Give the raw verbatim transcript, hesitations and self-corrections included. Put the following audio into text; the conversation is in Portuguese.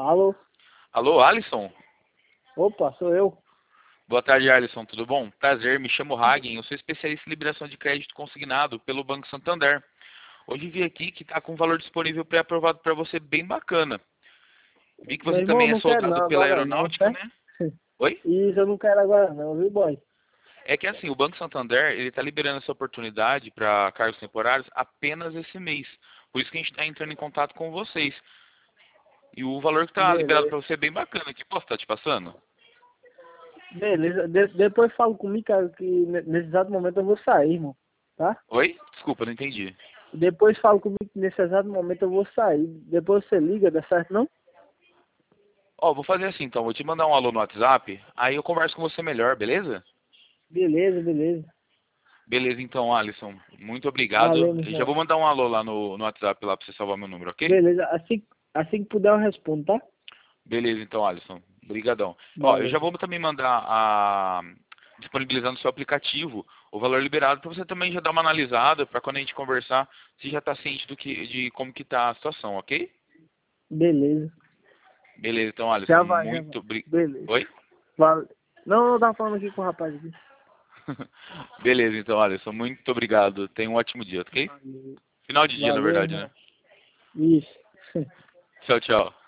Alô? Alô, Alisson? Opa, sou eu. Boa tarde, Alisson. Tudo bom? Prazer, me chamo Hagen. Eu sou especialista em liberação de crédito consignado pelo Banco Santander. Hoje vi aqui que está com um valor disponível pré-aprovado para você bem bacana. Vi que Meu você irmão, eu também é não quero soldado não pela agora não, aeronáutica, certo? né? Oi? Isso, eu não quero agora não, viu, boy? É que assim, o Banco Santander, ele está liberando essa oportunidade para cargos temporários apenas esse mês. Por isso que a gente está entrando em contato com vocês. E o valor que está liberado Beleza. para você é bem bacana. Que posso estar te passando? Beleza, De- depois fala comigo, cara, que ne- nesse exato momento eu vou sair, irmão. Tá? Oi? Desculpa, não entendi. Depois fala comigo que nesse exato momento eu vou sair. Depois você liga, dá certo não? Ó, vou fazer assim então, vou te mandar um alô no WhatsApp, aí eu converso com você melhor, beleza? Beleza, beleza. Beleza então, Alisson. Muito obrigado. Valeu, meu Eu já irmão. vou mandar um alô lá no, no WhatsApp lá pra você salvar meu número, ok? Beleza, assim, assim que puder eu respondo, tá? Beleza então, Alisson. Obrigadão. Ó, eu já Valeu. vou também mandar a disponibilizar no seu aplicativo o valor liberado para você também já dar uma analisada para quando a gente conversar, você já tá ciente do que de como que tá a situação, ok? Beleza. Beleza então, Alisson. Já vai, já vai. Muito obrigado. Beleza. Oi? Valeu. Não, eu tava falando aqui com o rapaz aqui. Beleza então, Alisson. Muito obrigado. Tenha um ótimo dia, ok? Valeu, Final de dia, na Valeu, verdade, né? irmão. Isso. Tchau, tchau.